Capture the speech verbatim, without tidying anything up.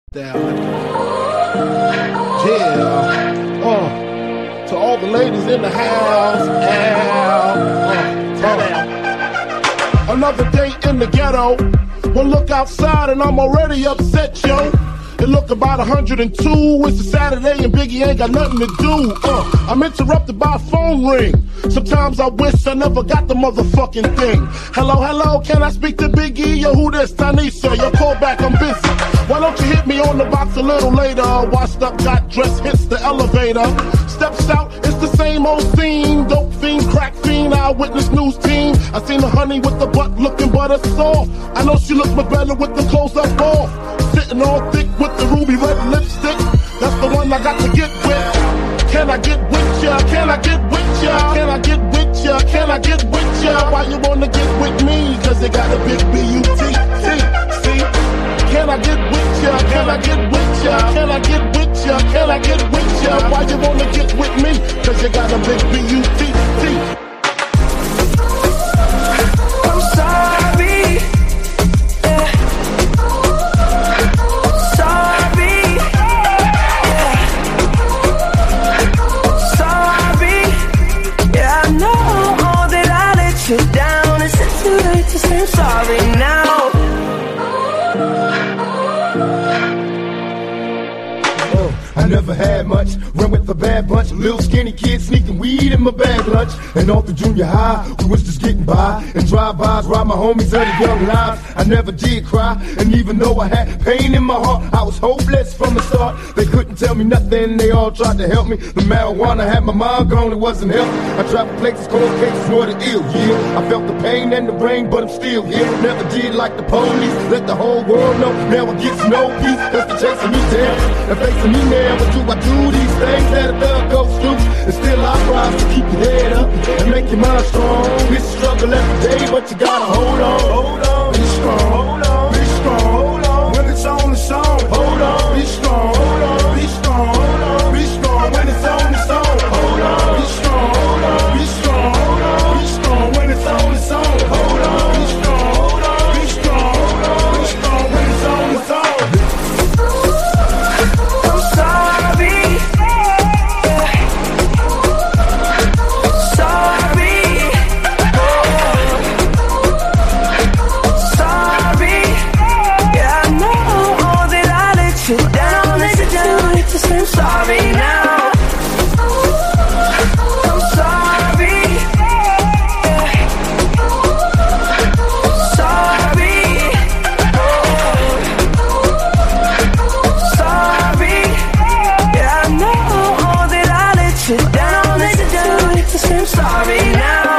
Down. Yeah. Uh, to all the ladies in the house. Ow. Uh, uh. Another day in the ghetto. One look outside and I'm already upset, yo. It look about one hundred two, it's a Saturday and Biggie ain't got nothing to do. Uh, I'm interrupted by a phone ring. Sometimes I wish I never got the motherfucking thing. Hello, hello, can I speak to Biggie? Yo, who this? Tanisha, your call back, I'm busy. Why don't you hit me on the box a little later? Washed up, got dressed, hits the elevator. Steps out, it's the same old scene. Dope fiend, crack fiend, eyewitness news team. I seen the honey with the butt looking butter soft. I know she looks much better with the clothes up off. Sitting all thick with the ruby red lipstick. That's the one I got to get with. Can I get with ya? Can I get with ya? Can I get with ya? Can I get with ya? Why you wanna get with me? Cause they got a big B U T. See, see? Can I get with ya? Can I get with ya? Can I get with ya? Can I get with ya? Why you wanna get with me? Cause you got a big B U T. See? I'm sorry. Down, it's too late to say I'm sorry now. I never had much, run with a bad bunch. Little skinny kid sneaking weed in my bag lunch. And all through junior high, we was just getting by. And drive-bys, ride my homies early young lives. I never did cry, and even though I had pain in my heart, I was hopeless from the start. They couldn't tell me nothing, they all tried to help me. The marijuana had my mind gone, it wasn't helping. I traveled places, cold cases, more than ill, yeah. I felt the pain and the rain, but I'm still here. Never did like the police, let the whole world know. Now it gets no peace, cause they're chasing me down and facing me now. But do I do these things that a thug goes through? And still I rise to keep your head up and make your mind strong. It's a struggle every day, but you gotta hold on. Hold on, be strong. Hold on, be strong. Hold on, when it's on the song. Hold on, be strong. Hold on, be strong. Hold on, be strong when it's on the song. Hold on, be strong. Hold on, be strong. Hold on, be strong when it's on the song. Hold on, be strong. Hold on, be strong. Hold on, be strong when it's on the song. I'm sorry now. I'm sorry. Sorry. Sorry. Yeah, I know that I let you down. Let you down. I'm sorry now.